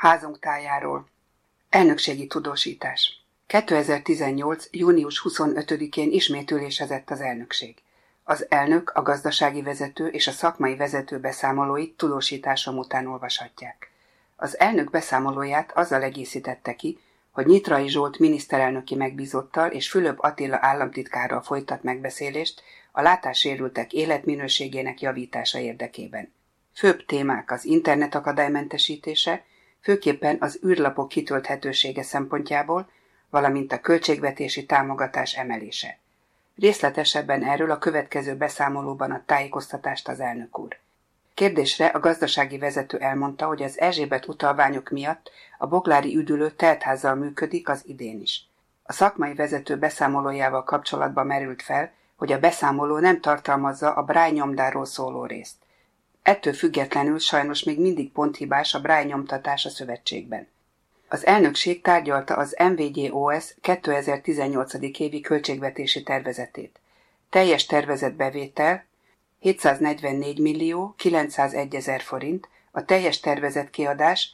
Házunk tájáról. Elnökségi tudósítás. 2018. június 25-én ismét ülésezett az elnökség. Az elnök, a gazdasági vezető és a szakmai vezető beszámolóit tudósításom után olvashatják. Az elnök beszámolóját azzal egészítette ki, hogy Nyitrai Zsolt miniszterelnöki megbízottal és Fülöp Attila államtitkárral folytat megbeszélést a látássérültek életminőségének javítása érdekében. Főbb témák az internet akadálymentesítése, főképpen az űrlapok kitölthetősége szempontjából, valamint a költségvetési támogatás emelése. Részletesebben erről a következő beszámolóban ad tájékoztatást az elnök úr. Kérdésre a gazdasági vezető elmondta, hogy az Erzsébet utalványok miatt a boglári üdülő teltházzal működik az idén is. A szakmai vezető beszámolójával kapcsolatban merült fel, hogy a beszámoló nem tartalmazza a Braille nyomdáról szóló részt. Ettől függetlenül sajnos még mindig ponthibás a Braille nyomtatás a szövetségben. Az elnökség tárgyalta az MVGOS 2018. évi költségvetési tervezetét. Teljes tervezett bevétel 744.901.000 forint, a teljes tervezett kiadás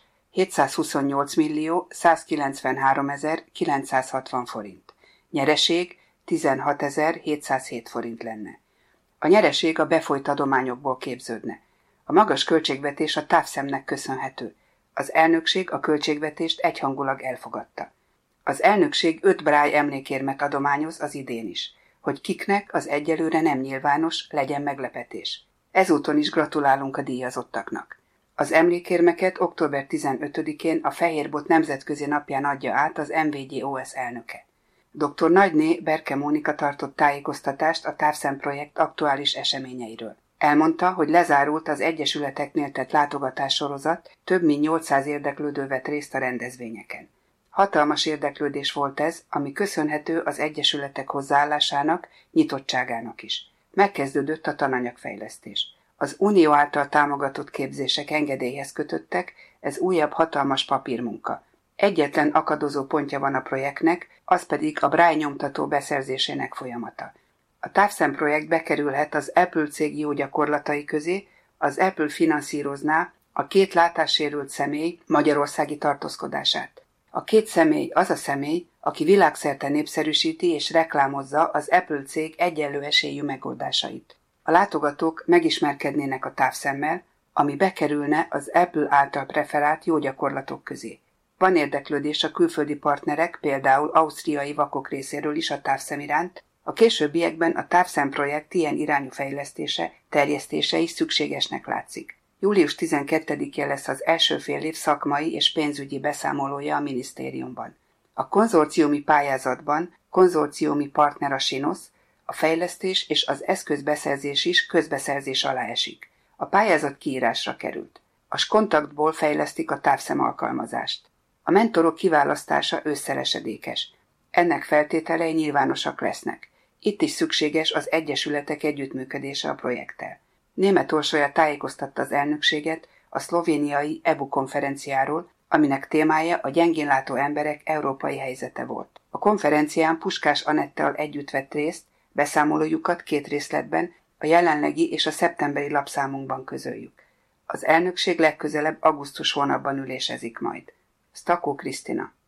728.193.960 forint. Nyereség 16.707 forint lenne. A nyereség a befolyt adományokból képződne. A magas költségvetés a távszemnek köszönhető. Az elnökség a költségvetést egyhangulag elfogadta. Az elnökség 5 Braille emlékérmet adományoz az idén is. Hogy kiknek, az egyelőre nem nyilvános, legyen meglepetés. Ezúton is gratulálunk a díjazottaknak. Az emlékérmeket október 15-én a Fehérbot Nemzetközi Napján adja át az MVGOS elnöke. Dr. Nagyné Berke Mónika tartott tájékoztatást a Távszem projekt aktuális eseményeiről. Elmondta, hogy lezárult az egyesületeknél tett látogatássorozat, több mint 800 érdeklődő vett részt a rendezvényeken. Hatalmas érdeklődés volt ez, ami köszönhető az egyesületek hozzáállásának, nyitottságának is. Megkezdődött a tananyagfejlesztés. Az Unió által támogatott képzések engedélyhez kötöttek, ez újabb hatalmas papírmunka. Egyetlen akadozó pontja van a projektnek, az pedig a Braille nyomtató beszerzésének folyamata. A Távszem projekt bekerülhet az Apple cég jó gyakorlatai közé, az Apple finanszírozná a 2 látássérült személy magyarországi tartózkodását. A 2 személy az a személy, aki világszerte népszerűsíti és reklámozza az Apple cég egyenlő esélyű megoldásait. A látogatók megismerkednének a Távszemmel, ami bekerülne az Apple által preferált jó gyakorlatok közé. Van érdeklődés a külföldi partnerek, például ausztriai vakok részéről is a Távszem iránt. A későbbiekben a Távszem projekt ilyen irányú fejlesztése, terjesztése is szükségesnek látszik. Július 12-én lesz az első félév szakmai és pénzügyi beszámolója a minisztériumban. A konzorciumi pályázatban konzorciumi partner a Sinosz, a fejlesztés és az eszközbeszerzés is közbeszerzés alá esik. A pályázat kiírásra került. A Skontaktból fejlesztik a Távszem alkalmazást. A mentorok kiválasztása ősszel esedékes. Ennek feltételei nyilvánosak lesznek. Itt is szükséges az egyesületek együttműködése a projekttel. Németh Orsolya tájékoztatta az elnökséget a szlovéniai EBU konferenciáról, aminek témája a gyengénlátó emberek európai helyzete volt. A konferencián Puskás Anettal együtt vett részt, beszámolójukat 2 részletben, a jelenlegi és a szeptemberi lapszámunkban közöljük. Az elnökség legközelebb augusztus hónapban ülésezik majd. Stakó Krisztina.